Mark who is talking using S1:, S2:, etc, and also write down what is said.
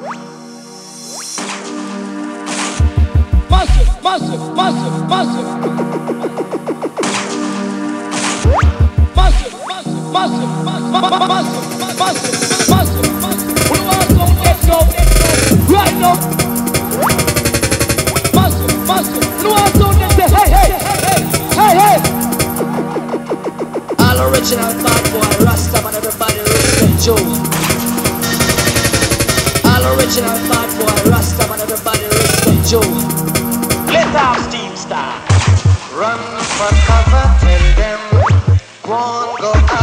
S1: Massive, massive, massive, massive. Massive, massive, massive, massive, massive, massive, massive. We want some echo right now. Massive, massive. We want some echo. Hey, hey, hey, hey, hey. All original bad boy, Rasta man, everybody respect Joe. All original bad boy, Rasta man, everybody respect Joe. Let off Steam Star.
S2: Run for cover, tell them, go on, go out.